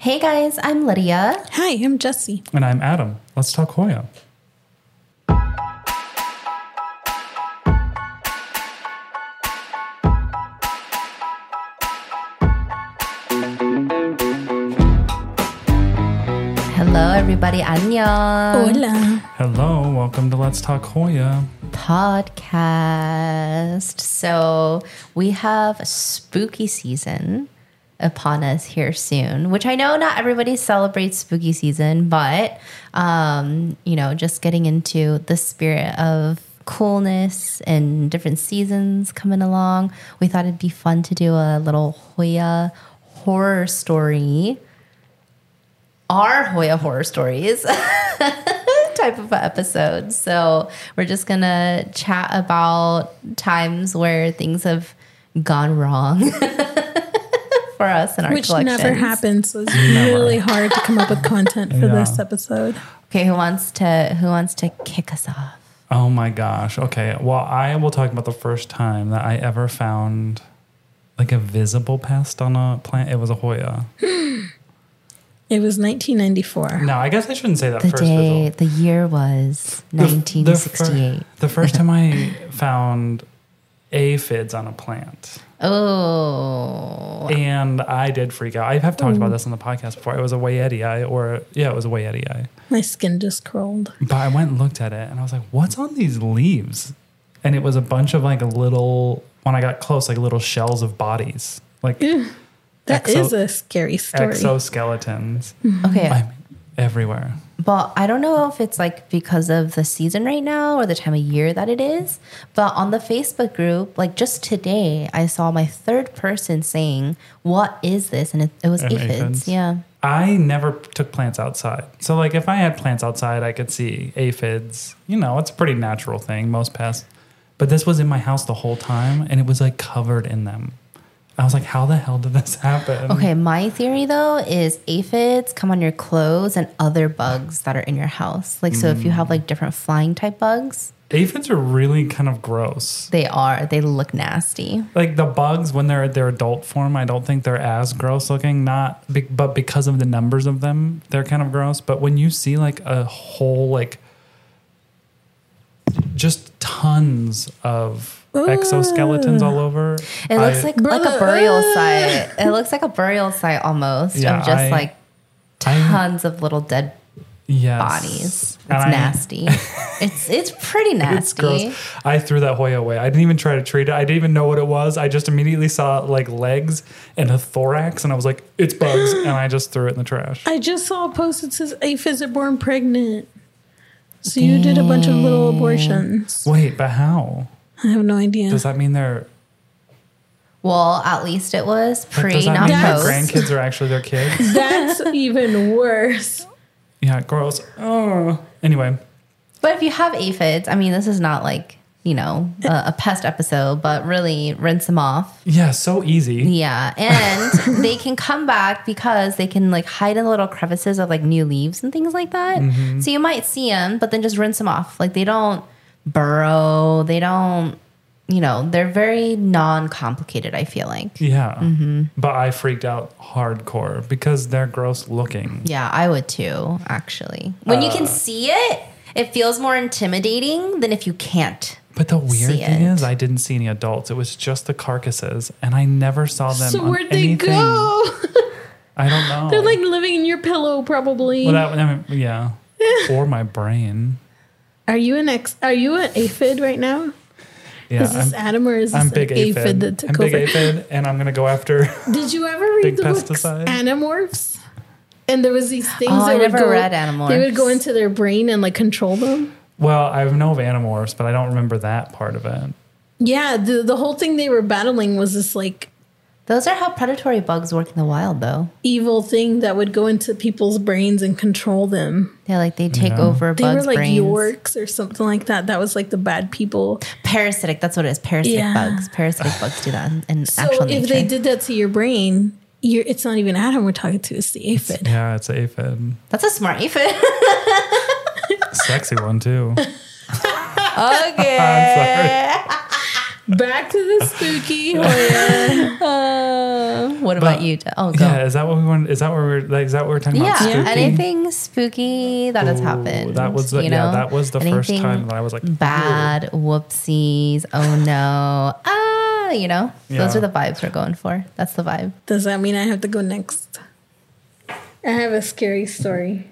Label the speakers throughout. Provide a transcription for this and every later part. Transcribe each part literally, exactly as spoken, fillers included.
Speaker 1: Hey guys, I'm Lydia.
Speaker 2: Hi, I'm Jessie.
Speaker 3: And I'm Adam. Let's talk Hoya.
Speaker 1: Hello everybody, 안녕.
Speaker 2: Hola.
Speaker 3: Hello, welcome to Let's Talk Hoya.
Speaker 1: Podcast. So we have spooky season upon us here soon, which I know not everybody celebrates spooky season, but um, you know, just getting into the spirit of coolness and different seasons coming along, we thought it'd be fun to do a little Hoya horror story. Our Hoya horror stories type of episode. So we're just gonna chat about times where things have gone wrong for us in our
Speaker 2: Which
Speaker 1: collections.
Speaker 2: never happens. So it's really hard to come up with content for
Speaker 3: Yeah.
Speaker 2: this episode.
Speaker 1: Okay, who wants to who wants to kick us off?
Speaker 3: Oh my gosh. Okay. Well, I will talk about the first time that I ever found like a visible pest on a plant. It was a Hoya.
Speaker 2: It was nineteen ninety-four.
Speaker 3: No, I guess I shouldn't say that
Speaker 1: The
Speaker 3: first
Speaker 1: day
Speaker 3: visible.
Speaker 1: the year was
Speaker 3: The f-
Speaker 1: nineteen
Speaker 3: the
Speaker 1: sixty-eight.
Speaker 3: fir- The first time I found aphids on a plant.
Speaker 1: Oh.
Speaker 3: And I did freak out. I have talked about this on the podcast before. It was a Wayettii, or yeah, it was a Wayettii.
Speaker 2: My skin just crawled.
Speaker 3: But I went and looked at it and I was like, what's on these leaves? And it was a bunch of like little, when I got close, like little shells of bodies. Like
Speaker 2: Ew, that
Speaker 3: Exo-
Speaker 2: is a scary story.
Speaker 3: exoskeletons.
Speaker 1: Okay.
Speaker 3: I mean, everywhere.
Speaker 1: But I don't know if it's like because of the season right now or the time of year that it is. But on the Facebook group, like just today, I saw my third person saying, "What is this?" And it, it was
Speaker 3: An
Speaker 1: aphids.
Speaker 3: aphids.
Speaker 1: Yeah.
Speaker 3: I never took plants outside. So like if I had plants outside, I could see aphids. You know, it's a pretty natural thing, most pests. But this was in my house the whole time and it was like covered in them. I was like, how the hell did this happen?
Speaker 1: Okay. My theory though is aphids come on your clothes and other bugs that are in your house. Like so, if you have like different flying type bugs,
Speaker 3: Aphids are really kind of gross.
Speaker 1: they are they look nasty.
Speaker 3: Like the bugs, when they're their adult form, I don't think they're as gross looking. Not, be, but because of the numbers of them, they're kind of gross. But when you see like a whole, like, just tons of exoskeletons all over,
Speaker 1: It looks
Speaker 3: I-
Speaker 1: like like a burial site. It looks like a burial site almost
Speaker 3: Yeah,
Speaker 1: of just
Speaker 3: I-
Speaker 1: like
Speaker 3: I-
Speaker 1: tons of little dead
Speaker 3: yes.
Speaker 1: bodies. It's
Speaker 3: And I-
Speaker 1: nasty. it's it's pretty
Speaker 3: It's
Speaker 1: nasty.
Speaker 3: gross. I threw that Hoya away. I didn't even try to treat it. I didn't even know what it was. I just immediately saw like legs and a thorax, and I was like, "It's bugs," and I just threw it in the trash.
Speaker 2: I just saw a post that says aphids are born pregnant. So you did a bunch of little abortions.
Speaker 3: Wait, but how?
Speaker 2: I have no idea.
Speaker 3: Does that mean they're?
Speaker 1: Well, at least it was
Speaker 3: Like,
Speaker 1: pre,
Speaker 3: does that
Speaker 1: not
Speaker 3: mean their
Speaker 1: post.
Speaker 3: grandkids are actually their kids?
Speaker 2: That's even worse.
Speaker 3: Yeah, gross. Oh. Anyway,
Speaker 1: But if you have aphids, I mean, this is not like you know a, a pest episode, but really rinse them off.
Speaker 3: yeah, so easy.
Speaker 1: Yeah, and they can come back because they can like hide in little crevices of like new leaves and things like that.
Speaker 3: Mm-hmm.
Speaker 1: So you might see them, but then just rinse them off. Like they don't burrow. They don't, you know, they're very non-complicated, I feel like.
Speaker 3: Yeah,
Speaker 1: Mm-hmm.
Speaker 3: but I freaked out hardcore because they're gross looking.
Speaker 1: Yeah, I would too, actually. When you
Speaker 3: Uh,
Speaker 1: can see it, it feels more intimidating than if you can't.
Speaker 3: But the weird
Speaker 1: See
Speaker 3: thing
Speaker 1: it.
Speaker 3: is, I didn't see any adults. It was just the carcasses, and I never saw them.
Speaker 2: So
Speaker 3: on
Speaker 2: where'd they
Speaker 3: anything.
Speaker 2: go?
Speaker 3: I don't know.
Speaker 2: They're like living in your pillow, probably.
Speaker 3: well, that, I mean, yeah, or my brain.
Speaker 2: Are you an ex? Are you an aphid right now?
Speaker 3: Yeah,
Speaker 2: is this
Speaker 3: I'm,
Speaker 2: Adam or is this
Speaker 3: I'm
Speaker 2: an
Speaker 3: big
Speaker 2: aphid,
Speaker 3: aphid.
Speaker 2: that took
Speaker 3: I'm big
Speaker 2: over?
Speaker 3: aphid, and I'm gonna go after.
Speaker 2: Did you ever read
Speaker 3: Big
Speaker 2: the books
Speaker 3: pesticide.
Speaker 2: Animorphs? And there was these things
Speaker 1: Oh,
Speaker 2: that
Speaker 1: I
Speaker 2: would
Speaker 1: never
Speaker 2: go.
Speaker 1: read Animorphs.
Speaker 2: They would go into their brain and like control them.
Speaker 3: Well, I know of Animorphs, but I don't remember that part of it.
Speaker 2: Yeah, the the whole thing they were battling was this like
Speaker 1: Those are how predatory bugs work in the wild, though.
Speaker 2: evil thing that would go into people's brains and control them.
Speaker 1: Yeah, like they take
Speaker 3: Yeah.
Speaker 1: over
Speaker 2: They
Speaker 1: bugs'
Speaker 2: were like
Speaker 1: brains.
Speaker 2: Yorks or something like that. That was like the bad people.
Speaker 1: Parasitic, that's what it is. Parasitic
Speaker 2: Yeah.
Speaker 1: bugs. Parasitic bugs do that in, in
Speaker 2: So
Speaker 1: actual
Speaker 2: if
Speaker 1: nature.
Speaker 2: they did that to your brain, you're, it's not even Adam we're talking to, it's the aphid.
Speaker 3: Yeah, it's aphid.
Speaker 1: That's a smart aphid.
Speaker 3: Sexy one too.
Speaker 1: Okay.
Speaker 2: Back to the spooky Hoya.
Speaker 1: Uh, what about
Speaker 3: But-
Speaker 1: you? Je- Oh, go.
Speaker 3: Yeah, is that what we want? Is that what we're like? Is that what we're talking
Speaker 1: Yeah,
Speaker 3: about? Spooky?
Speaker 1: anything spooky that has
Speaker 3: Ooh,
Speaker 1: happened.
Speaker 3: That was the,
Speaker 1: you
Speaker 3: yeah.
Speaker 1: know?
Speaker 3: That was the first
Speaker 1: Anything
Speaker 3: time that I was like
Speaker 1: bad, whoopsies, oh no, ah, you know, those
Speaker 3: Yeah.
Speaker 1: are the vibes we're going for. That's the vibe.
Speaker 2: Does that mean I have to go next? I have a scary story.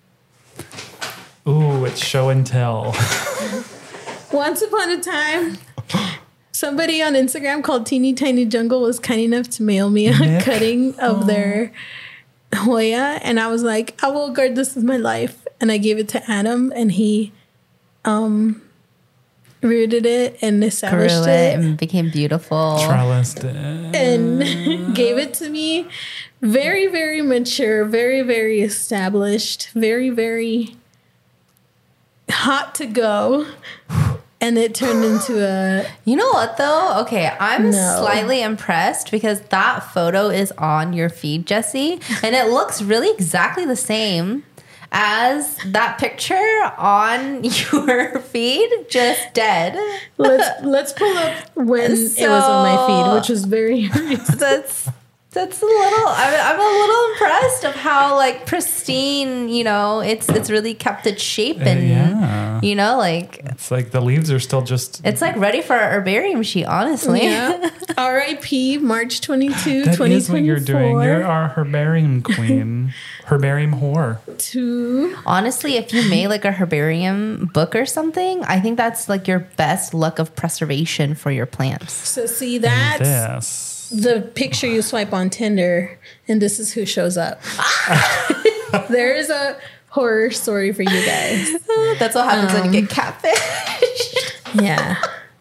Speaker 3: Ooh, it's show and tell.
Speaker 2: Once upon a time, somebody on Instagram called Teeny Tiny Jungle was kind enough to mail me a
Speaker 3: Nick?
Speaker 2: cutting of their Hoya, and I was like, I will guard this with my life. And I gave it to Adam, and he um rooted it and
Speaker 1: Grew
Speaker 2: established
Speaker 1: it
Speaker 2: it
Speaker 1: and became beautiful.
Speaker 3: Trellised it.
Speaker 2: and gave it to me. Very, very mature, very, very established, very, very hot to go. And it turned into a
Speaker 1: You know what though? Okay, I'm
Speaker 2: No.
Speaker 1: slightly impressed because that photo is on your feed, Jesse, and it looks really exactly the same as that picture on your feed, just dead.
Speaker 2: let's let's pull up when it was on my feed, which was very recent.
Speaker 1: That's that's a little. I'm, I'm a little impressed of how like pristine, you know, it's it's really kept its shape and
Speaker 3: yeah.
Speaker 1: you know, like
Speaker 3: It's like the leaves are still just.
Speaker 1: it's like ready for a herbarium sheet, honestly.
Speaker 2: Yeah. R I P March twenty-second,
Speaker 3: That
Speaker 2: twenty
Speaker 3: is what you're doing. You're
Speaker 2: twenty-four.
Speaker 3: our herbarium queen, herbarium whore.
Speaker 2: To
Speaker 1: Honestly, if you made like a herbarium book or something, I think that's like your best luck of preservation for your plants.
Speaker 2: so see that's
Speaker 3: This.
Speaker 2: the picture you swipe on Tinder, and this is who shows up. There is a horror story for you guys.
Speaker 1: That's what happens when you get catfish.
Speaker 2: Yeah.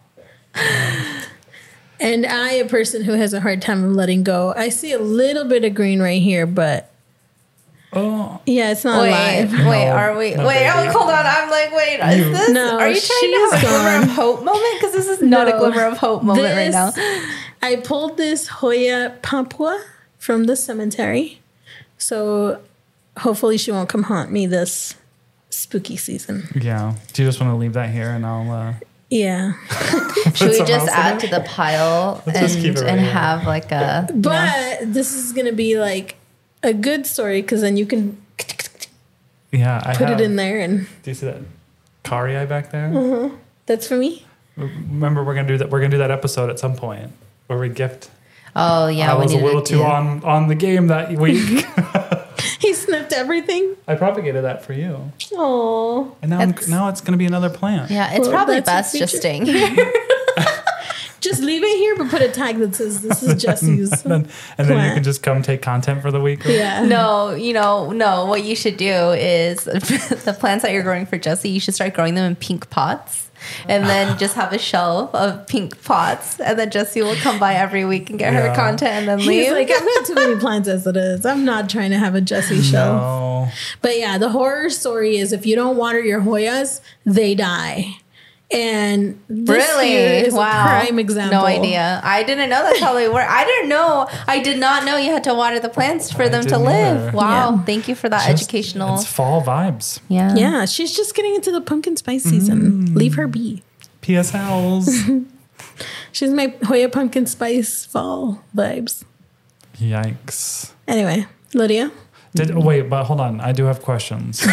Speaker 2: And I, a person who has a hard time of letting go, I see a little bit of green right here, but
Speaker 3: Oh,
Speaker 2: yeah, it's not
Speaker 1: Wait,
Speaker 2: alive.
Speaker 1: wait,
Speaker 3: No,
Speaker 1: are we?
Speaker 3: no,
Speaker 1: wait, oh,
Speaker 3: baby.
Speaker 1: hold on. I'm like, wait, is
Speaker 3: You-
Speaker 1: this?
Speaker 2: No,
Speaker 1: are you trying to have a
Speaker 2: she's
Speaker 1: glimmer of
Speaker 2: gone.
Speaker 1: hope moment? Because this is not a
Speaker 2: No.
Speaker 1: glimmer of hope moment right now.
Speaker 2: This- I pulled this Hoya Papua from the cemetery. So hopefully she won't come haunt me this spooky season.
Speaker 3: yeah. Do you just want to leave that here and I'll. Uh,
Speaker 2: Yeah.
Speaker 1: Should we
Speaker 3: some
Speaker 1: just
Speaker 3: else in
Speaker 1: add
Speaker 3: it?
Speaker 1: to the pile
Speaker 3: Let's
Speaker 1: and
Speaker 3: just keep it right
Speaker 1: and
Speaker 3: here.
Speaker 1: have like a? you know?
Speaker 2: But this is going to be like a good story because then you can
Speaker 3: yeah, I
Speaker 2: put
Speaker 3: have,
Speaker 2: it in there, and
Speaker 3: Do you see that Kari eye back there?
Speaker 2: that's for me.
Speaker 3: Remember, we're gonna do that. We're gonna do that episode at some point where we gift.
Speaker 1: Oh yeah,
Speaker 3: I
Speaker 1: we
Speaker 3: was a
Speaker 1: need
Speaker 3: little
Speaker 1: to
Speaker 3: too
Speaker 1: do-
Speaker 3: on on the game that week.
Speaker 2: He sniffed everything.
Speaker 3: I propagated that for you,
Speaker 2: Oh.
Speaker 3: and now I'm,
Speaker 1: It's-
Speaker 3: now it's gonna be another plant.
Speaker 1: Yeah, it's
Speaker 2: Well,
Speaker 1: probably
Speaker 2: that's a
Speaker 1: best just
Speaker 2: feature.
Speaker 1: staying here.
Speaker 2: Just leave it here, but put a tag that says this is Jesse's.
Speaker 3: and then, and then you
Speaker 2: Plant.
Speaker 3: can just come take content for the week.
Speaker 2: Yeah.
Speaker 1: No, you know, no. What you should do is the plants that you're growing for Jessie, you should start growing them in pink pots, and then just have a shelf of pink pots, and then Jessie will come by every week and get her
Speaker 3: Yeah.
Speaker 1: content, and then
Speaker 2: He's
Speaker 1: leave.
Speaker 2: like, I've got too many plants as it is. I'm not trying to have a Jesse show.
Speaker 3: No.
Speaker 2: But yeah, the horror story is if you don't water your Hoyas, they die. And this
Speaker 1: Really?
Speaker 2: here is
Speaker 1: Wow.
Speaker 2: a prime example.
Speaker 1: No idea. I didn't know that's how they work. I didn't know. I did not know you had to water the plants for
Speaker 3: I
Speaker 1: them to
Speaker 3: didn't
Speaker 1: live.
Speaker 3: either.
Speaker 1: Wow.
Speaker 2: Yeah.
Speaker 1: Thank you for that
Speaker 3: Just-
Speaker 1: educational.
Speaker 3: It's fall vibes.
Speaker 1: Yeah.
Speaker 2: Yeah, she's just getting into the pumpkin spice season. Leave her be.
Speaker 3: P S Ls.
Speaker 2: She's my Hoya pumpkin spice fall vibes.
Speaker 3: Yikes.
Speaker 2: Anyway, Lydia,
Speaker 3: Did oh, wait, but hold on. I do have questions.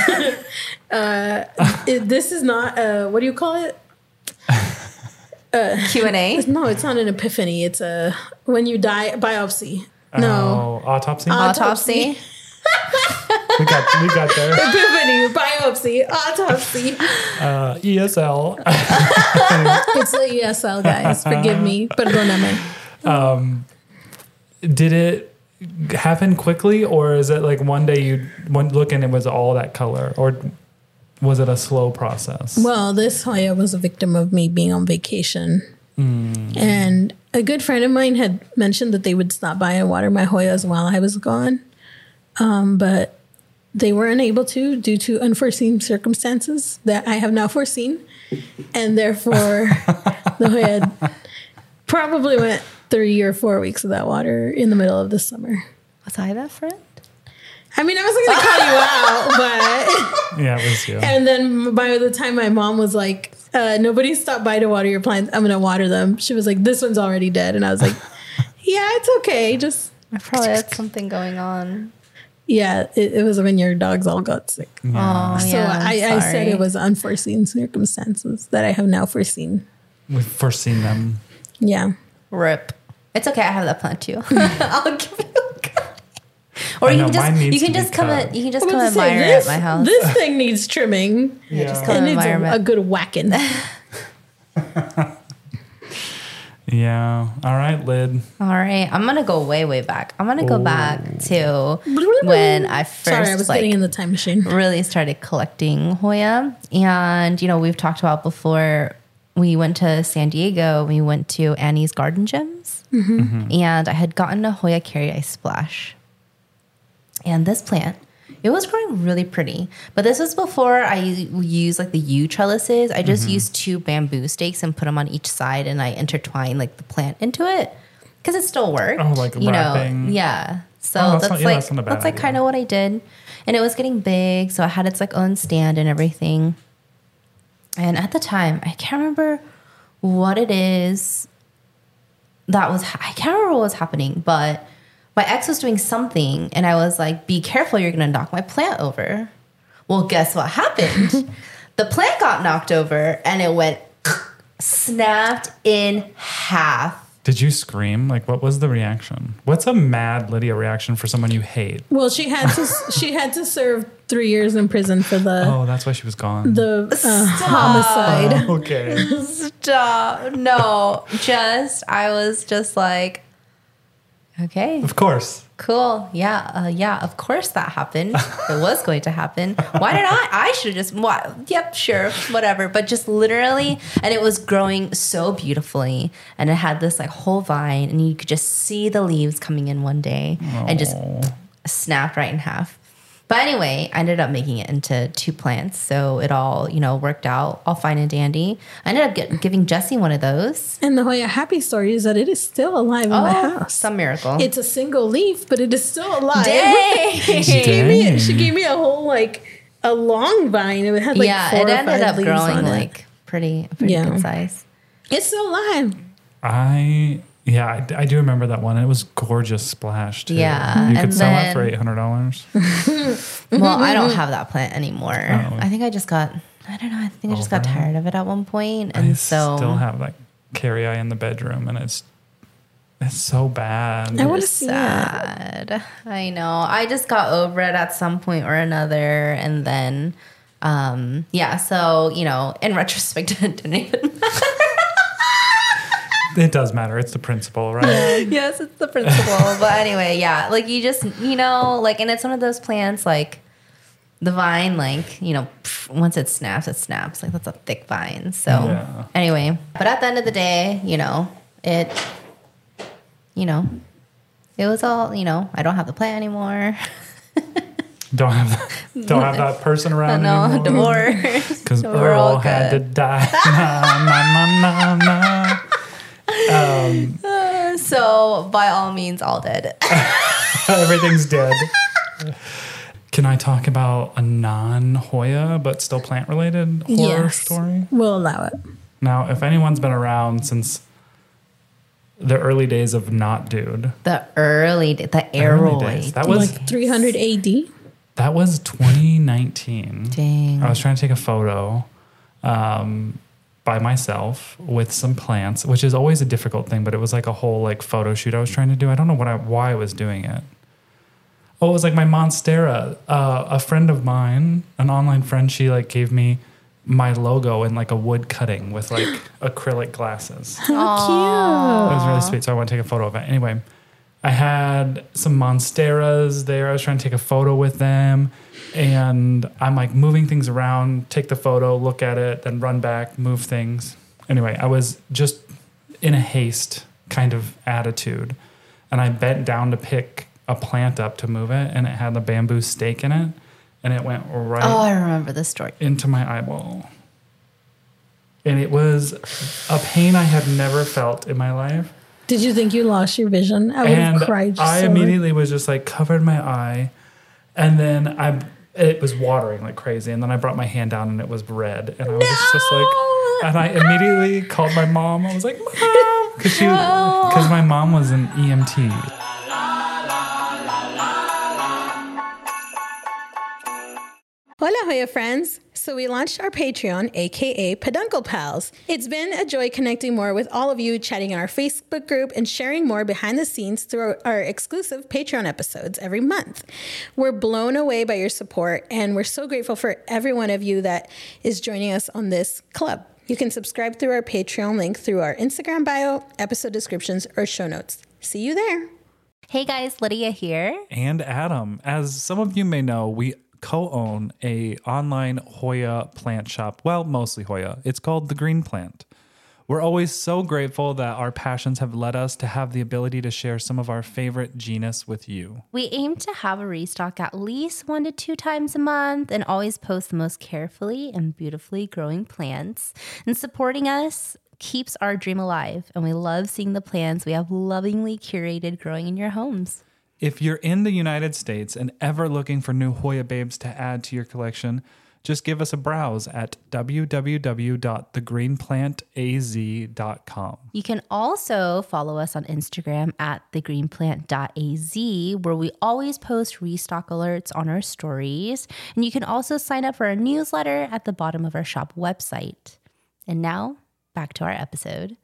Speaker 2: it, this is not uh what do you call it?
Speaker 1: Q and A.
Speaker 2: No, it's not an epiphany. It's a when you die biopsy. No.
Speaker 3: Oh, autopsy.
Speaker 1: Autopsy.
Speaker 3: we got we got there.
Speaker 2: Epiphany, biopsy, autopsy.
Speaker 3: Uh, E S L.
Speaker 2: It's a E S L, guys. Forgive me. Perdóname.
Speaker 3: Did it happen quickly, or is it like one day you one look and it was all that color, or was it a slow process?
Speaker 2: Well, this Hoya was a victim of me being on vacation. And a good friend of mine had mentioned that they would stop by and water my Hoyas while I was gone. Um, but they were unable to due to unforeseen circumstances that I have now foreseen. And therefore, the Hoya probably went three or four weeks without water in the middle of the summer.
Speaker 1: Was I that friend?
Speaker 2: I mean, I wasn't going to call you out, but...
Speaker 3: Yeah, it was you.
Speaker 2: And then by the time my mom was like, uh, nobody stopped by to water your plants. I'm going to water them. She was like, this one's already dead. And I was like, yeah, it's okay. Just,
Speaker 1: I probably had something going on.
Speaker 2: yeah, it, it was when your dogs all got sick.
Speaker 1: Oh,
Speaker 2: So
Speaker 1: yeah, I'm
Speaker 2: I, I said
Speaker 1: sorry.
Speaker 2: it was unforeseen circumstances that I have now foreseen.
Speaker 3: We've foreseen them.
Speaker 2: Yeah.
Speaker 1: Rip. It's okay. I have that plant too. I'll give you. Or
Speaker 3: I
Speaker 1: you
Speaker 3: know,
Speaker 1: can just
Speaker 3: mine needs
Speaker 1: you can
Speaker 3: to be
Speaker 1: just come
Speaker 3: cut.
Speaker 1: and you can just
Speaker 2: I'm
Speaker 1: come
Speaker 2: about
Speaker 1: and
Speaker 2: to say,
Speaker 1: admire
Speaker 2: this,
Speaker 1: at my house.
Speaker 2: This thing needs trimming.
Speaker 3: Yeah.
Speaker 1: just
Speaker 2: It
Speaker 1: come
Speaker 2: needs a,
Speaker 1: environment.
Speaker 2: a good whacking.
Speaker 3: Yeah. All right, Lid.
Speaker 1: All right, I'm gonna go way way back. I'm gonna go back to when I first
Speaker 2: Sorry, I was
Speaker 1: like
Speaker 2: getting in the time machine.
Speaker 1: really started collecting Hoya. And, you know, we've talked about before, we went to San Diego, we went to Annie's Garden Gems, and I had gotten a Hoya Carry Ice Splash. And this plant, it was growing really pretty. But this was before I used like the U trellises. I just used two bamboo stakes and put them on each side, and I intertwined like the plant into it because it still worked.
Speaker 3: Oh, like
Speaker 1: you
Speaker 3: wrapping.
Speaker 1: know, yeah. So
Speaker 3: Oh, that's
Speaker 1: that's,
Speaker 3: not- yeah,
Speaker 1: like
Speaker 3: that's not a bad
Speaker 1: that's like
Speaker 3: idea.
Speaker 1: kind of what I did, and it was getting big, so I had its like own stand and everything. And at the time, I can't remember what it is that was. I can't remember what was happening, but my ex was doing something, and I was like, "Be careful! You're gonna knock my plant over." Well, guess what happened? The plant got knocked over, and it went snapped in half.
Speaker 3: Did you scream? Like, what was the reaction? What's a mad Lydia reaction for someone you hate?
Speaker 2: Well, she had to she had to serve three years in prison for the
Speaker 3: Oh, that's why she was gone.
Speaker 2: the uh, homicide.
Speaker 3: okay.
Speaker 1: Stop! No, just I was just like, okay.
Speaker 3: Of course.
Speaker 1: Cool. Yeah. Uh, yeah. Of course that happened. It was going to happen. Why did I? I should have just, what? Yep, sure, whatever. But just literally, and it was growing so beautifully. And it had this like whole vine, and you could just see the leaves coming in one day and just snapped right in half. But anyway, I ended up making it into two plants. So it all, you know, worked out all fine and dandy. I ended up get, giving Jesse one of those.
Speaker 2: And the Hoya happy story is that it is still alive in my house.
Speaker 1: Some miracle.
Speaker 2: It's a single leaf, but it is still alive.
Speaker 1: Dang.
Speaker 2: She gave me she gave me a whole like a long vine. It had like
Speaker 1: yeah,
Speaker 2: four
Speaker 1: it
Speaker 2: or
Speaker 1: ended
Speaker 2: five
Speaker 1: up
Speaker 2: leaves
Speaker 1: growing
Speaker 2: on it.
Speaker 1: like pretty, pretty
Speaker 2: Yeah.
Speaker 1: good size.
Speaker 2: It's still alive.
Speaker 3: I, yeah, I, I do remember that one. It was gorgeous splash, too.
Speaker 1: Yeah,
Speaker 3: You could
Speaker 1: and
Speaker 3: sell it
Speaker 1: then-
Speaker 3: for eight hundred dollars.
Speaker 1: Well, I don't have that plant anymore.
Speaker 3: Oh.
Speaker 1: I think I just got, I don't know, I think I just got
Speaker 3: Over it?
Speaker 1: tired of it at one point, and
Speaker 3: I
Speaker 1: so
Speaker 3: still have like carry eye in the bedroom, and it's it's so bad.
Speaker 2: I wanna
Speaker 1: it's
Speaker 2: see
Speaker 1: sad. I know. I just got over it at some point or another, and then, um, yeah. So you know, in retrospect, it didn't even matter.
Speaker 3: It does matter. It's the principle, right?
Speaker 1: Yes, it's the principle. But anyway, yeah, like you just, you know, like, and it's one of those plants, like the vine, like, you know, pff, once it snaps, it snaps. Like that's a thick vine. So
Speaker 3: Yeah.
Speaker 1: anyway, but at the end of the day, you know, it, you know, it was all, you know, I don't have the plant anymore.
Speaker 3: Don't have that, don't have that person around
Speaker 1: No,
Speaker 3: anymore.
Speaker 1: divorce.
Speaker 3: Because
Speaker 1: We're all
Speaker 3: Earl had to
Speaker 1: good.
Speaker 3: die. na, na, na, na, na. Um,
Speaker 1: So by all means, all dead.
Speaker 3: everything's dead. Can I talk about a non-Hoya but still plant-related horror
Speaker 2: Yes.
Speaker 3: story?
Speaker 2: We'll allow it.
Speaker 3: Now, if anyone's been around since the early days of Not Dude,
Speaker 1: The early, the
Speaker 3: early days,
Speaker 1: aeroid.
Speaker 3: that was
Speaker 2: Like three hundred A D.
Speaker 3: that was twenty nineteen.
Speaker 1: Dang.
Speaker 3: I was trying to take a photo um, by myself with some plants, which is always a difficult thing, but it was like a whole like photo shoot I was trying to do. I don't know what I, why I was doing it. Oh, it was like my Monstera. Uh, a friend of mine, an online friend, she like gave me my logo in like a wood cutting with like acrylic glasses. It
Speaker 2: How
Speaker 3: was really sweet. So I want to take a photo of it. Anyway, I had some Monsteras there. I was trying to take a photo with them. And I'm like moving things around, take the photo, look at it, then run back, move things. Anyway, I was just in a haste kind of attitude. And I bent down to pick a plant up to move it, and it had the bamboo stake in it. And it went right
Speaker 1: Oh, I remember this story.
Speaker 3: into my eyeball. And it was a pain I had never felt in my life.
Speaker 2: Did you think you lost your vision? I would
Speaker 3: And
Speaker 2: have cried.
Speaker 3: I
Speaker 2: so
Speaker 3: immediately was just like covered my eye, and then I it was watering like crazy, and then I brought my hand down and it was red, and I was just like, And I immediately called my mom. I was like, Mom, because she, because my mom was an E M T.
Speaker 2: Hola, Hoya friends. So we launched our Patreon, aka Peduncle Pals. It's been a joy connecting more with all of you, chatting in our Facebook group, and sharing more behind the scenes through our, our exclusive Patreon episodes every month. We're blown away by your support, and we're so grateful for every one of you that is joining us on this club. You can subscribe through our Patreon link through our Instagram bio, episode descriptions, or show notes. See you there.
Speaker 1: Hey guys, Lydia here.
Speaker 3: And Adam. As some of you may know, we co-own a online Hoya plant shop. Well, mostly Hoya. It's called The Green Plant. We're always so grateful that our passions have led us to have the ability to share some of our favorite genus with you.
Speaker 1: We aim to have a restock at least one to two times a month and always post the most carefully and beautifully growing plants. And supporting us keeps our dream alive. And we love seeing the plants we have lovingly curated growing in your homes.
Speaker 3: If you're in the United States and ever looking for new Hoya babes to add to your collection, just give us a browse at w w w dot the green plant a z dot com.
Speaker 1: You can also follow us on Instagram at the green plant dot a z, where we always post restock alerts on our stories. And you can also sign up for our newsletter at the bottom of our shop website. And now, back to our episode.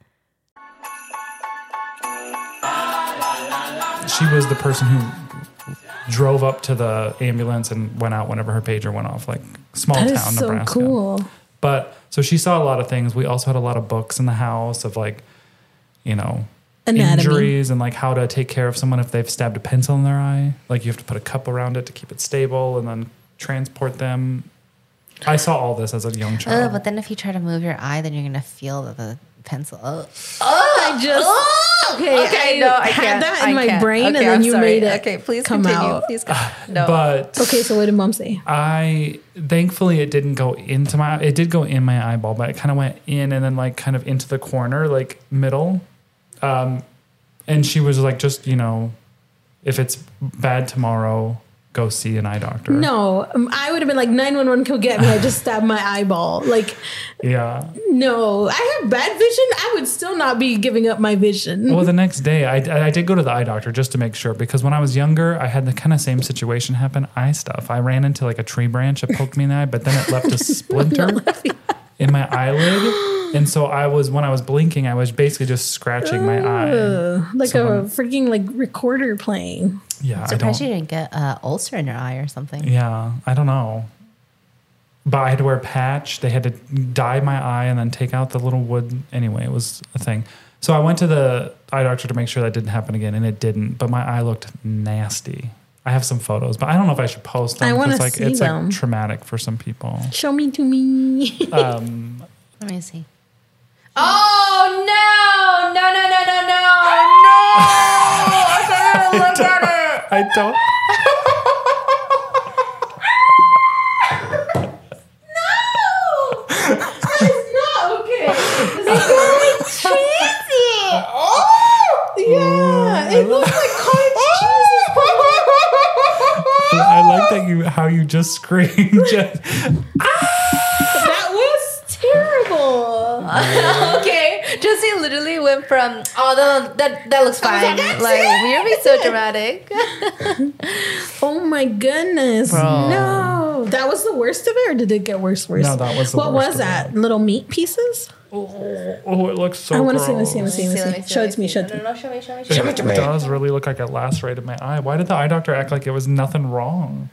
Speaker 3: She was the person who drove up to the ambulance and went out whenever her pager went off, like small
Speaker 2: That
Speaker 3: town
Speaker 2: is so
Speaker 3: Nebraska.
Speaker 2: cool.
Speaker 3: But so she saw a lot of things. We also had a lot of books in the house of like, you know,
Speaker 2: Anatomy.
Speaker 3: injuries and like how to take care of someone if they've stabbed a pencil in their eye. Like you have to put a cup around it to keep it stable and then transport them. I saw all this as a young child.
Speaker 1: Oh, but then if you try to move your eye, then you're going to feel the, the pencil. Oh,
Speaker 2: I just okay.
Speaker 1: okay,
Speaker 2: I
Speaker 1: no, I
Speaker 2: had
Speaker 1: can't.
Speaker 2: that in
Speaker 1: I
Speaker 2: my
Speaker 1: can't.
Speaker 2: brain,
Speaker 1: Okay,
Speaker 2: and then
Speaker 1: I'm
Speaker 2: you
Speaker 1: sorry.
Speaker 2: made it
Speaker 1: Okay, please
Speaker 2: come
Speaker 1: continue.
Speaker 2: out.
Speaker 1: Please continue. No.
Speaker 3: But
Speaker 2: Okay, so what did Mom say?
Speaker 3: I thankfully it didn't go into my it did go in my eyeball, but it kind of went in and then like kind of into the corner, like middle. Um, and she was like, just, you know, if it's bad tomorrow, go see an eye doctor.
Speaker 2: No, um, I would have been like nine one one, come get me. I just stabbed my eyeball. Like,
Speaker 3: Yeah.
Speaker 2: no, I have bad vision. I would still not be giving up my vision.
Speaker 3: Well, the next day I, I did go to the eye doctor just to make sure, because when I was younger, I had the kind of same situation happen. Eye stuff. I ran into like a tree branch that poked me in the eye, but then it left a splinter in my eyelid. And so I was, when I was blinking, I was basically just scratching my eye.
Speaker 2: Ugh, like
Speaker 3: So
Speaker 2: a
Speaker 3: when-
Speaker 2: freaking like recorder playing.
Speaker 3: Yeah, I
Speaker 1: Surprised
Speaker 3: don't.
Speaker 1: you didn't get an uh, ulcer in your eye or something.
Speaker 3: Yeah, I don't know. But I had to wear a patch. They had to dye my eye and then take out the little wood. Anyway, it was a thing. So I went to the eye doctor to make sure that didn't happen again, and it didn't. But my eye looked nasty. I have some photos, but I don't know if I should post them.
Speaker 2: I wanna
Speaker 3: because, like,
Speaker 2: see
Speaker 3: it's
Speaker 2: them.
Speaker 3: like traumatic for some people.
Speaker 2: Show me to me.
Speaker 3: Um,
Speaker 1: Let me see. Oh, no. No, no, no, no, no. No. I can't even look at it.
Speaker 3: I don't.
Speaker 2: It's not okay.
Speaker 1: It's cheesy. Oh.
Speaker 2: Yeah, it looks like cottage cheese.
Speaker 3: I like that you how you just screamed. Just,
Speaker 2: That was terrible.
Speaker 1: Okay, Josie literally went from, oh, no, that that looks fine.
Speaker 2: "That's
Speaker 1: Like,
Speaker 2: it,
Speaker 1: you're being so dramatic.
Speaker 2: Oh my goodness.
Speaker 1: Bro.
Speaker 2: No. That was the worst of it, or did it get worse worse?
Speaker 3: No, that was the
Speaker 2: What
Speaker 3: worst
Speaker 2: was
Speaker 3: of
Speaker 2: that?
Speaker 3: it.
Speaker 2: Little meat pieces?
Speaker 3: oh, oh, it looks so
Speaker 2: I want to
Speaker 3: gross.
Speaker 2: see, let me see, let me see, let me
Speaker 1: Let
Speaker 2: see.
Speaker 1: me see,
Speaker 2: Show
Speaker 1: let
Speaker 2: it to me,
Speaker 1: see.
Speaker 2: show it to
Speaker 1: No,
Speaker 2: me.
Speaker 1: no, no, show me, show me,
Speaker 3: It
Speaker 1: show me.
Speaker 3: does really look like it lacerated my eye. Why did the eye doctor act like it was nothing wrong?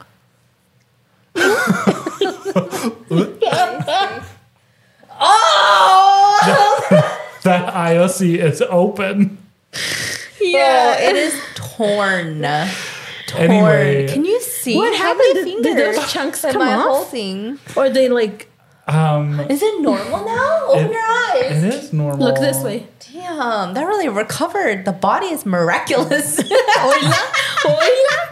Speaker 1: Oh!
Speaker 3: That I O C is open.
Speaker 1: Yeah, it is torn. Torn.
Speaker 3: Anyway.
Speaker 1: Can you see?
Speaker 2: What
Speaker 1: my
Speaker 2: happened? Did,
Speaker 1: finger?
Speaker 2: did those chunks
Speaker 1: And
Speaker 2: come
Speaker 1: my whole
Speaker 2: off?
Speaker 1: thing.
Speaker 2: Or they like,
Speaker 3: Um,
Speaker 1: Is it normal now? Open
Speaker 3: It-
Speaker 1: your eyes.
Speaker 3: it is normal.
Speaker 2: look this way.
Speaker 1: Damn, that really recovered. The body is miraculous.
Speaker 2: Hola, hola.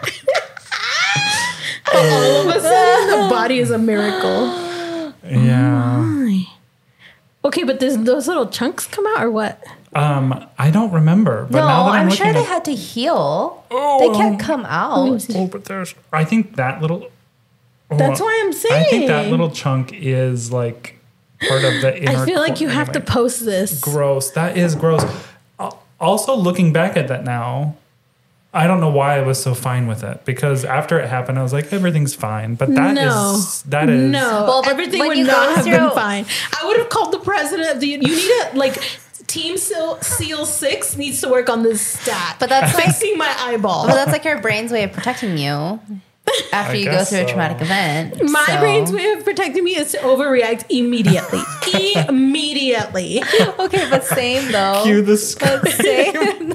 Speaker 2: All of a sudden, the body is a miracle.
Speaker 3: Yeah.
Speaker 2: Okay, but does those little chunks come out or what?
Speaker 3: Um, I don't remember. But
Speaker 1: no,
Speaker 3: now that I'm,
Speaker 1: I'm
Speaker 3: looking
Speaker 1: sure they
Speaker 3: at,
Speaker 1: had to heal.
Speaker 3: Oh.
Speaker 1: They can't come out.
Speaker 3: Oh, but there's. I think that little. oh,
Speaker 2: That's why I'm saying.
Speaker 3: I think that little chunk is like part of the inner
Speaker 2: I feel like
Speaker 3: core-
Speaker 2: you have to
Speaker 3: anyway.
Speaker 2: post this.
Speaker 3: Gross. That is gross. Al- Also, looking back at that now, I don't know why I was so fine with it, because after it happened, I was like, everything's fine. But that is
Speaker 2: No.
Speaker 3: that is
Speaker 2: No,
Speaker 1: Well, but
Speaker 2: everything
Speaker 1: when
Speaker 2: would
Speaker 1: you
Speaker 2: not
Speaker 1: go
Speaker 2: have
Speaker 1: through-
Speaker 2: been fine. I would have called the president of the. You need a like. Team Seal, Seal Six needs to work on this stat.
Speaker 1: But that's like-
Speaker 2: fixing my eyeball.
Speaker 1: Well, that's like your brain's way of protecting you after
Speaker 3: I
Speaker 1: you go
Speaker 3: guess
Speaker 1: through a
Speaker 3: so.
Speaker 1: traumatic event.
Speaker 2: My
Speaker 1: So-
Speaker 2: brain's way of protecting me is to overreact immediately. Immediately.
Speaker 1: Okay, but same though.
Speaker 3: cue the sc-
Speaker 1: But same.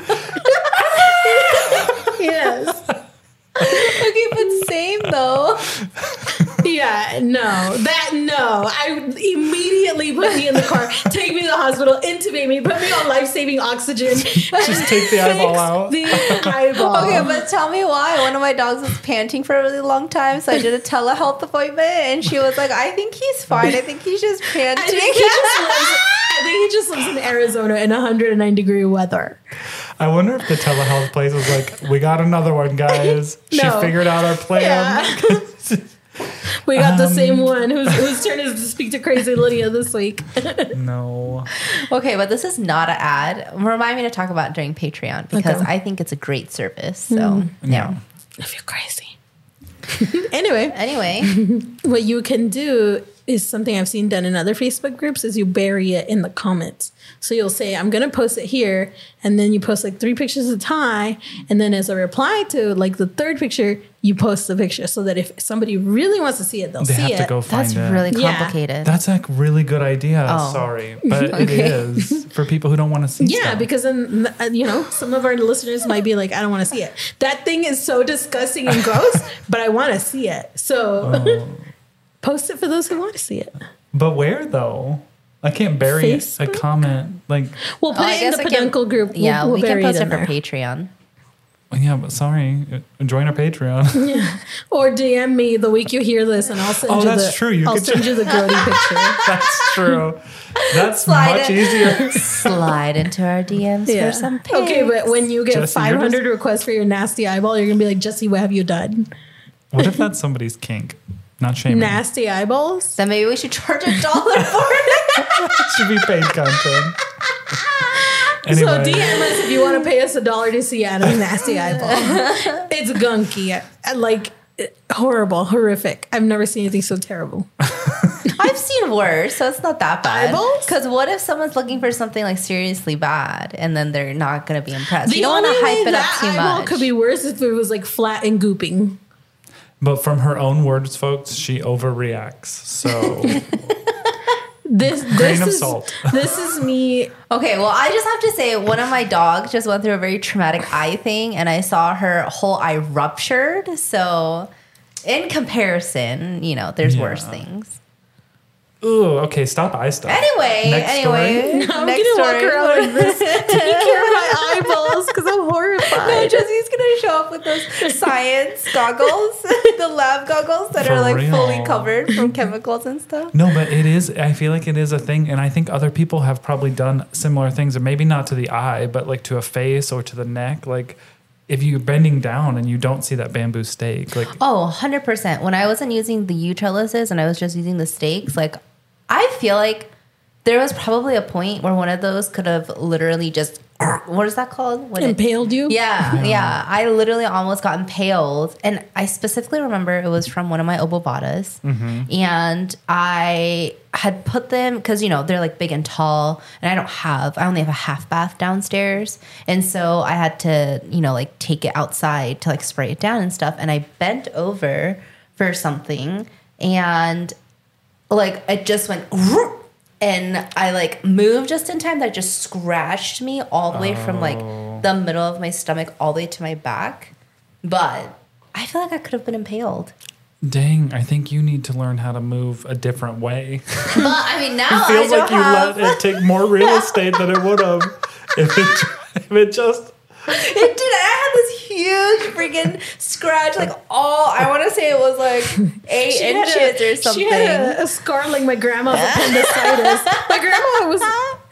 Speaker 2: Yes.
Speaker 1: Okay, but same though.
Speaker 2: Yeah, no. That, no. I immediately put me in the car, take me to the hospital, intubate me, put me on life-saving oxygen.
Speaker 3: Just take the eyeball out.
Speaker 2: The eyeball.
Speaker 1: Okay, but tell me why. One of my dogs was panting for a really long time, so I did a telehealth appointment, and she was like, "I think he's fine. I think he's just panting."
Speaker 2: I think, he just lives, I think he just lives in Arizona in one hundred nine degree weather.
Speaker 3: I wonder if the telehealth place was like, we got another one, guys. She
Speaker 2: No.
Speaker 3: figured out our plan.
Speaker 2: Yeah. We got the
Speaker 3: Um,
Speaker 2: same one whose, whose turn is to speak to Crazy Lydia this week.
Speaker 3: No.
Speaker 1: Okay, but this is not an ad. Remind me to talk about it during Patreon because
Speaker 2: Okay.
Speaker 1: I think it's a great service. So yeah.
Speaker 2: I feel crazy. Anyway,
Speaker 1: Anyway,
Speaker 2: what you can do is something I've seen done in other Facebook groups is you bury it in the comments. So you'll say, I'm going to post it here. And then you post like three pictures of Ty. And then as a reply to like the third picture, you post the picture so that if somebody really wants to see it, they'll
Speaker 3: They
Speaker 2: see
Speaker 3: have
Speaker 2: it.
Speaker 3: to go find
Speaker 1: that's
Speaker 3: it.
Speaker 1: really
Speaker 2: Yeah.
Speaker 1: complicated.
Speaker 3: That's a really good idea.
Speaker 1: Oh.
Speaker 3: Sorry. But it
Speaker 1: Okay.
Speaker 3: is for people who don't want to see
Speaker 2: Yeah,
Speaker 3: stuff.
Speaker 2: because then, uh, you know, some of our listeners might be like, I don't want to see it. That thing is so disgusting and gross, but I want to see it. So
Speaker 3: Oh.
Speaker 2: post it for those who want to see it.
Speaker 3: But where though? I can't bury a
Speaker 2: Facebook?
Speaker 3: comment. Like,
Speaker 2: We'll put
Speaker 1: Oh, I
Speaker 2: it in
Speaker 1: guess
Speaker 2: the
Speaker 1: I can-
Speaker 2: peduncle group. We'll-
Speaker 1: yeah,
Speaker 2: we'll
Speaker 1: we can
Speaker 2: bury
Speaker 1: post
Speaker 2: it
Speaker 1: it
Speaker 2: in
Speaker 1: for
Speaker 2: there.
Speaker 1: Patreon.
Speaker 3: yeah, but sorry. Join our Patreon.
Speaker 2: Or D M me the week you hear this, and I'll send
Speaker 3: Oh,
Speaker 2: you
Speaker 3: that's
Speaker 2: the.
Speaker 3: true. You
Speaker 2: I'll
Speaker 3: could
Speaker 2: send
Speaker 3: ju-
Speaker 2: you the grody picture.
Speaker 3: That's true. That's
Speaker 1: Slide
Speaker 3: much
Speaker 1: it.
Speaker 3: easier.
Speaker 1: Slide into our D Ms for some pics.
Speaker 2: Okay, but when you get
Speaker 3: Jesse, you're
Speaker 2: five hundred requests for your nasty eyeball, you're gonna be like, Jesse, what have you done?
Speaker 3: What if that's somebody's kink? Not shaming.
Speaker 2: Nasty eyeballs.
Speaker 1: then maybe we should charge a dollar for it.
Speaker 3: Should be paid content.
Speaker 2: So
Speaker 3: Anyway,
Speaker 2: D M us if you want to pay us a dollar to see Adam's nasty eyeball. It's gunky, uh, like uh, horrible, horrific. I've never seen anything so terrible.
Speaker 1: I've seen worse, so it's not that bad.
Speaker 2: Eyeballs?
Speaker 1: Because what if someone's looking for something like seriously bad and then they're not going to be impressed? you don't want
Speaker 2: only
Speaker 1: to
Speaker 2: way
Speaker 1: hype it up
Speaker 2: that
Speaker 1: too
Speaker 2: eyeball
Speaker 1: much.
Speaker 2: could be worse if it was like flat and gooping.
Speaker 3: but from her own words, folks, she overreacts. So
Speaker 2: This,
Speaker 3: grain
Speaker 2: this
Speaker 3: of
Speaker 2: is,
Speaker 3: salt.
Speaker 2: This is me.
Speaker 1: Okay, well, I just have to say, one of my dogs just went through a very traumatic eye thing, and I saw her whole eye ruptured. So, in comparison, you know, there's
Speaker 3: Yeah.
Speaker 1: worse things.
Speaker 3: Ooh, okay, stop eye stuff.
Speaker 1: Anyway,
Speaker 3: Next
Speaker 1: anyway,
Speaker 3: story.
Speaker 2: I'm
Speaker 1: next
Speaker 2: gonna
Speaker 1: story.
Speaker 2: walk around like this, taking care of my eyeballs because I'm
Speaker 1: No,
Speaker 2: horrified.
Speaker 1: Jesse's gonna show up with those science goggles, the lab goggles that
Speaker 3: For
Speaker 1: are like
Speaker 3: real.
Speaker 1: fully covered from chemicals and stuff.
Speaker 3: No, but it is. I feel like it is a thing, and I think other people have probably done similar things, and maybe not to the eye, but like to a face or to the neck. Like if you're bending down and you don't see that bamboo stake, like
Speaker 1: Oh, one hundred percent. When I wasn't using the U trellises and I was just using the stakes, like I feel like there was probably a point where one of those could have literally just, what is that called? When it-
Speaker 2: Impaled you?
Speaker 1: Yeah, yeah. I literally almost got impaled. And I specifically remember it was from one of my obovadas. And I had put them, because, you know, they're like big and tall. And I don't have, I only have a half bath downstairs. And so I had to, you know, like take it outside to like spray it down and stuff. And I bent over for something. And like it just went, and I like moved just in time. That just scratched me all the way from like the middle of my stomach all the way to my back. But I feel like I could have been impaled.
Speaker 3: dang, I think you need to learn how to move a different way.
Speaker 1: But I mean, now
Speaker 3: It feels
Speaker 1: I
Speaker 3: like
Speaker 1: don't
Speaker 3: you
Speaker 1: have.
Speaker 3: let it take more real estate than it would have if it if it just.
Speaker 1: It did. I had this huge freaking scratch. Like all, I want to say it was like eight
Speaker 2: She had
Speaker 1: inches
Speaker 2: a-
Speaker 1: or something.
Speaker 2: She had a, a scar like my grandma's appendicitis. My grandma was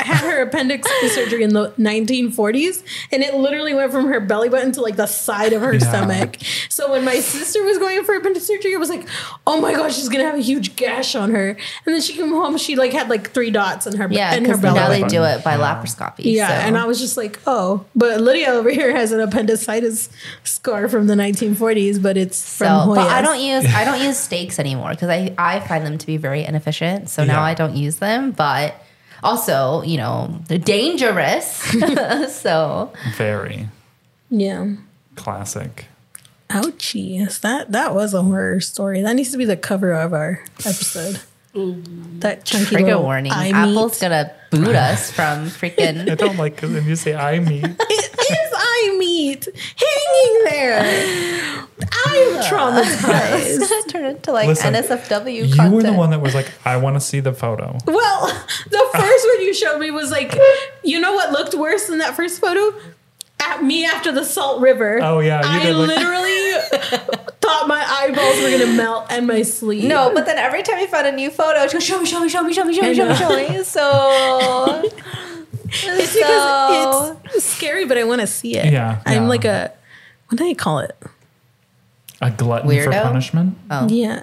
Speaker 2: had her appendix surgery in the nineteen forties, and it literally went from her belly button to like the side of her
Speaker 3: Yeah.
Speaker 2: stomach. So when my sister was going for appendix surgery, it was like, oh my gosh, she's gonna have a huge gash on her. And then she came home, she like had like three dots in her
Speaker 1: Yeah,
Speaker 2: in her
Speaker 1: because
Speaker 2: belly
Speaker 1: now they
Speaker 2: button.
Speaker 1: do it by
Speaker 3: Yeah.
Speaker 1: laparoscopy.
Speaker 2: Yeah,
Speaker 1: so.
Speaker 2: and I was just like, oh, but Lydia over here has an appendicitis scar from the nineteen forties, but it's from
Speaker 1: So,
Speaker 2: Hoyas.
Speaker 1: but I don't use I don't use steaks anymore because I, I find them to be very inefficient. So now
Speaker 3: Yeah.
Speaker 1: I don't use them. But also, you know, they're dangerous. So
Speaker 3: Very
Speaker 2: Yeah.
Speaker 3: classic.
Speaker 2: Ouchies. That that was a horror story. That needs to be the cover of our episode. That chunky
Speaker 1: trigger
Speaker 2: little
Speaker 1: warning.
Speaker 2: eye
Speaker 1: Apple's
Speaker 2: meat.
Speaker 1: gonna boot us from freaking.
Speaker 3: I don't like because when you say I mean.
Speaker 2: It is eye meat hanging there. I'm traumatized.
Speaker 1: It's gonna turn into like
Speaker 3: Listen,
Speaker 1: N S F W
Speaker 3: You
Speaker 1: content.
Speaker 3: were the one that was like, I want to see the photo.
Speaker 2: Well, the first one you showed me was like, you know what looked worse than that first photo? At me after the Salt River.
Speaker 3: Oh, yeah, you
Speaker 2: I
Speaker 3: did look-
Speaker 2: literally thought my eyeballs were gonna melt and my sleeve.
Speaker 1: No, but then every time you found a new photo, she goes, show me, show me, show me, show me, show me,
Speaker 2: I
Speaker 1: show me,
Speaker 2: know.
Speaker 1: show me. So
Speaker 2: it's
Speaker 1: so-
Speaker 2: because it's scary, but I want to see it.
Speaker 3: Yeah,
Speaker 2: I'm
Speaker 3: yeah.
Speaker 2: like a what do I call it?
Speaker 3: A glutton for
Speaker 1: Weirdo?
Speaker 3: punishment?
Speaker 1: Oh.
Speaker 2: Yeah.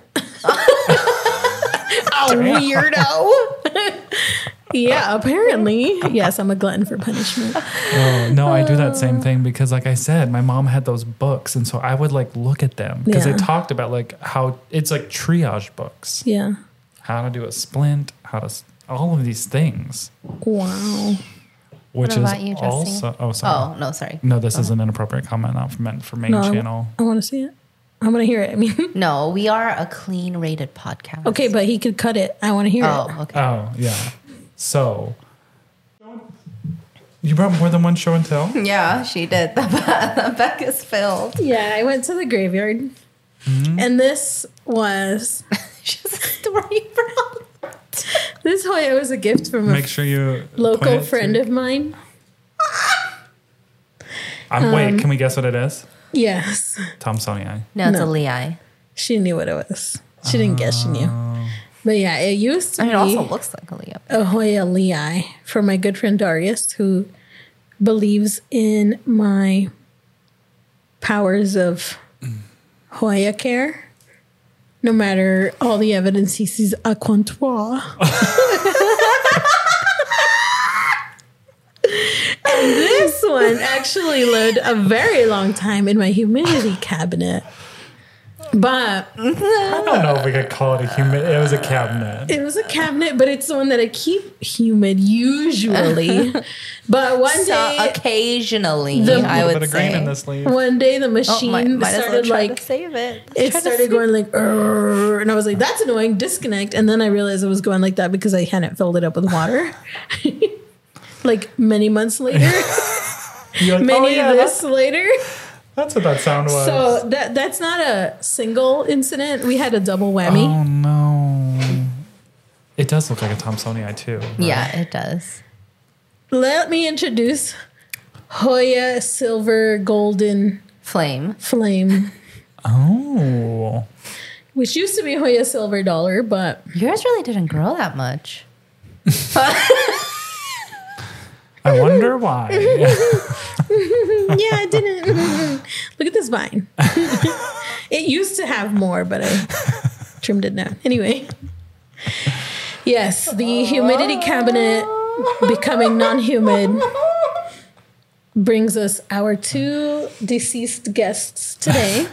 Speaker 2: A weirdo. Yeah, apparently. Yes, I'm a glutton for punishment.
Speaker 3: Oh, no, I do that same thing because, like I said, my mom had those books. And so I would like look at them because
Speaker 2: Yeah.
Speaker 3: they talked about like how it's like triage books,
Speaker 2: Yeah.
Speaker 3: how to do a splint, how to, s- all of these things,
Speaker 2: Wow.
Speaker 3: which
Speaker 1: What
Speaker 3: is
Speaker 1: about you, Jesse?
Speaker 3: also, oh, sorry.
Speaker 1: Oh no, sorry.
Speaker 3: No, this is an inappropriate comment, not meant for main
Speaker 2: No, I-
Speaker 3: channel.
Speaker 2: I want to see it. I want to hear it. I mean,
Speaker 1: No, we are a clean rated podcast.
Speaker 2: okay, but he could cut it. I want to hear
Speaker 1: Oh,
Speaker 2: it.
Speaker 1: okay.
Speaker 3: Oh, yeah. So, you brought more than one show and tell?
Speaker 1: Yeah, she did. The back, the back is filled.
Speaker 2: Yeah, I went to the graveyard, and this was
Speaker 1: She has a story from.
Speaker 2: this Hoya was a gift from a
Speaker 3: Make sure you.
Speaker 2: local
Speaker 3: point it
Speaker 2: friend
Speaker 3: to-
Speaker 2: of mine.
Speaker 3: Um, wait,
Speaker 2: um,
Speaker 3: can we guess what it is?
Speaker 2: Yes,
Speaker 3: Thomsoniae.
Speaker 1: No, it's
Speaker 2: No.
Speaker 1: a Lei.
Speaker 2: she knew what it was. She didn't guess. She knew. But yeah, it used to
Speaker 1: I mean, it
Speaker 2: be
Speaker 1: also looks like a Leo.
Speaker 2: a Hoya Lei for my good friend Darius, who believes in my powers of Hoya care. No matter all the evidence he sees a comptoir. And this one actually lived a very long time in my humidity cabinet. But
Speaker 3: I don't know if we could call it a humid. It was a cabinet.
Speaker 2: it was a cabinet, but it's the one that I keep humid usually. But one
Speaker 1: So
Speaker 2: day,
Speaker 1: occasionally,
Speaker 2: The-
Speaker 1: I
Speaker 3: a
Speaker 1: would
Speaker 3: little bit of green
Speaker 1: say.
Speaker 3: in this leaf.
Speaker 2: one day the
Speaker 1: Oh,
Speaker 2: machine
Speaker 1: might, might as well
Speaker 2: started
Speaker 1: try
Speaker 2: like
Speaker 1: to save it. Let's
Speaker 2: it
Speaker 1: try to
Speaker 2: started
Speaker 1: save-
Speaker 2: going like, "Arr," and I was like, "That's annoying." Disconnect, and then I realized it was going like that because I hadn't filled it up with water. Like many months later,
Speaker 3: You're like,
Speaker 2: many
Speaker 3: oh, yeah,
Speaker 2: this
Speaker 3: that's,
Speaker 2: later.
Speaker 3: that's what that sound was.
Speaker 2: So that that's not a single incident. We had a double whammy.
Speaker 3: Oh no! It does look like a Thomsoniae too. right?
Speaker 1: Yeah, it does.
Speaker 2: Let me introduce Hoya Silver Golden
Speaker 1: Flame.
Speaker 2: Flame,
Speaker 3: Oh.
Speaker 2: which used to be Hoya Silver Dollar, but
Speaker 1: Yours really didn't grow that much.
Speaker 3: I wonder why.
Speaker 2: yeah, I didn't. Look at this vine. It used to have more, but I trimmed it down. Anyway, yes, the humidity cabinet becoming non-humid brings us our two deceased guests today.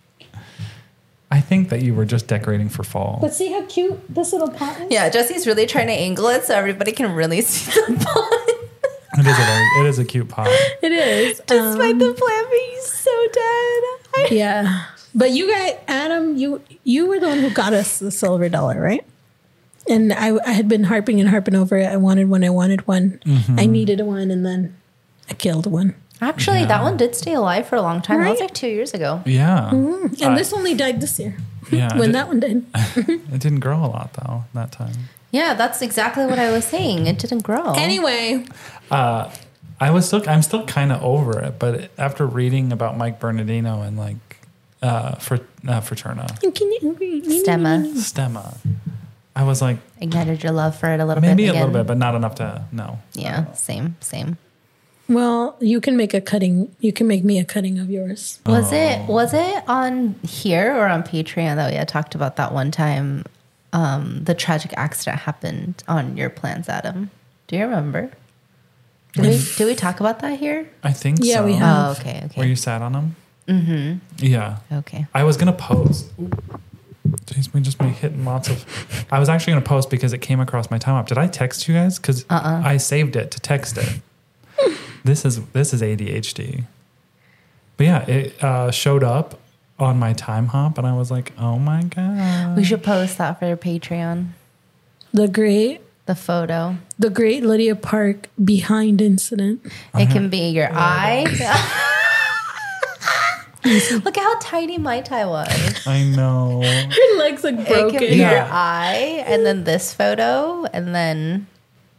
Speaker 3: I think that you were just decorating for fall.
Speaker 2: But see how cute this little pot is?
Speaker 1: Yeah, Jesse's really trying to angle it so everybody can really see the pot.
Speaker 3: It is a very, it is a cute pot.
Speaker 2: It is.
Speaker 1: Despite
Speaker 2: Um,
Speaker 1: the plant being so dead.
Speaker 2: yeah. But you guys, Adam, you you were the one who got us the silver dollar, right? And I, I had been harping and harping over it. I wanted one. I wanted one. I needed one, and then I killed one.
Speaker 1: Actually,
Speaker 3: Yeah.
Speaker 1: that one did stay alive for a long time. That was
Speaker 2: Right?
Speaker 1: like two years ago.
Speaker 3: Yeah.
Speaker 2: And
Speaker 3: I-
Speaker 2: this only died this year
Speaker 3: yeah.
Speaker 2: when
Speaker 3: it,
Speaker 2: that one did.
Speaker 3: it didn't grow a lot though that time.
Speaker 1: Yeah, that's exactly what I was saying. It didn't grow.
Speaker 2: Anyway,
Speaker 3: Uh, I was still, I'm still kind of over it, but after reading about Mike Bernardino and like uh, for uh, Fraterna,
Speaker 2: can you,
Speaker 1: Stemma.
Speaker 3: Stemma, I was like,
Speaker 1: Ignited your love for it a little
Speaker 3: maybe
Speaker 1: bit.
Speaker 3: a little
Speaker 1: again.
Speaker 3: bit, but not enough to no.
Speaker 1: Yeah, same, same.
Speaker 2: Well, you can make a cutting. You can make me a cutting of yours.
Speaker 1: Was it was it on here or on Patreon that we had talked about that one time? Um, the tragic accident happened on your plants, Adam. Do you remember? Did we, did we talk about that here?
Speaker 3: I think
Speaker 2: Yeah,
Speaker 3: so.
Speaker 2: we have.
Speaker 1: Oh, okay, okay.
Speaker 3: Where you sat on them? Mm-hmm. Yeah.
Speaker 1: Okay.
Speaker 3: I was gonna post. Jeez, we just be hitting lots of. I was actually gonna post because it came across my time up. Did I text you guys? Because
Speaker 1: Uh-uh.
Speaker 3: I saved it to text it. This is this is A D H D. But yeah, it uh, showed up on my time hop, and I was like, "Oh my god!"
Speaker 1: We should post that for your Patreon.
Speaker 2: The great,
Speaker 1: The photo.
Speaker 2: the great Lydia Park behind incident.
Speaker 1: It can be your eye. Look at how tiny my tie was.
Speaker 3: I know.
Speaker 2: Her legs are
Speaker 1: It can
Speaker 2: broken.
Speaker 1: be
Speaker 3: Yeah.
Speaker 1: your eye, and then this photo, and then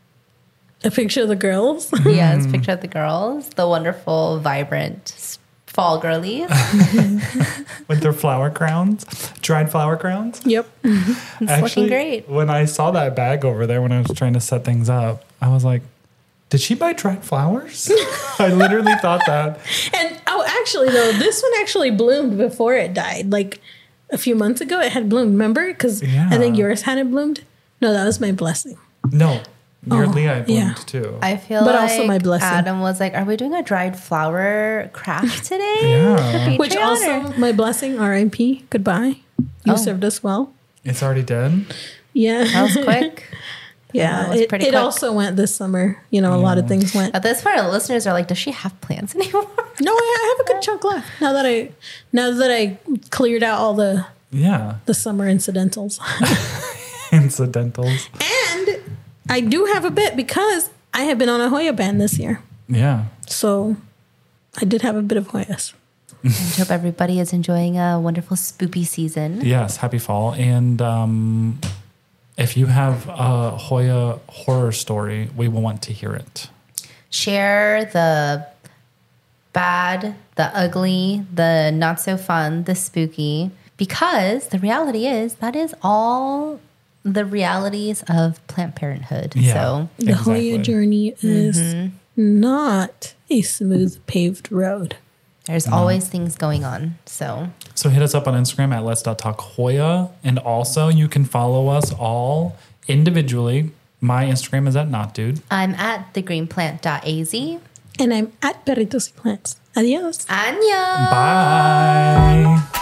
Speaker 2: A picture of the girls.
Speaker 1: yes, picture of the girls, the wonderful, vibrant s- fall girlies.
Speaker 3: With their flower crowns, dried flower crowns.
Speaker 2: Yep.
Speaker 1: It's looking great.
Speaker 3: When I saw that bag over there when I was trying to set things up, I was like, "Did she buy dried flowers?" I literally thought that.
Speaker 2: And oh, actually, though, this one actually bloomed before it died. Like a few months ago, it had bloomed. Remember? Because
Speaker 3: Yeah.
Speaker 2: I think yours hadn't bloomed. No, that was my blessing.
Speaker 3: No, weirdly,
Speaker 2: Oh,
Speaker 3: I bloomed
Speaker 2: yeah.
Speaker 3: too.
Speaker 1: I feel
Speaker 2: But
Speaker 1: like
Speaker 2: also my blessing.
Speaker 1: Adam was like, "Are we doing a dried flower craft today?"
Speaker 3: Yeah.
Speaker 1: For
Speaker 2: Which
Speaker 1: Patreon,
Speaker 2: also,
Speaker 1: or-
Speaker 2: my blessing, R I P, goodbye. You
Speaker 1: Oh.
Speaker 2: served us well.
Speaker 3: It's already dead.
Speaker 2: Yeah.
Speaker 1: that was quick.
Speaker 2: yeah.
Speaker 1: that was
Speaker 2: it
Speaker 1: pretty
Speaker 2: it
Speaker 1: quick.
Speaker 2: also went this summer. You know, a lot of things went.
Speaker 1: At this point, our listeners are like, "Does she have plants anymore?"
Speaker 2: No, I I have a good chunk left. Now that I now that I cleared out all the,
Speaker 3: Yeah.
Speaker 2: the summer incidentals.
Speaker 3: Incidentals.
Speaker 2: And I do have a bit because I have been on a Hoya band this year.
Speaker 3: Yeah.
Speaker 2: So I did have a bit of Hoyas.
Speaker 1: I hope everybody is enjoying a wonderful spoopy season.
Speaker 3: Yes. Happy fall. And um, if you have a Hoya horror story, we will want to hear it.
Speaker 1: Share the bad, the ugly, the not so fun, the spooky, because the reality is that is all the realities of Planned Parenthood.
Speaker 3: Yeah.
Speaker 1: So
Speaker 2: The
Speaker 3: Exactly.
Speaker 2: Hoya journey is not a smooth paved road.
Speaker 1: there's always things going on. So
Speaker 3: So hit us up on Instagram at let's talk Hoya. And also you can follow us all individually. My Instagram is at not dude.
Speaker 1: I'm at thegreenplant.az.
Speaker 2: And I'm at Perritos y Plants. Adios.
Speaker 1: Annyeong!
Speaker 3: Bye.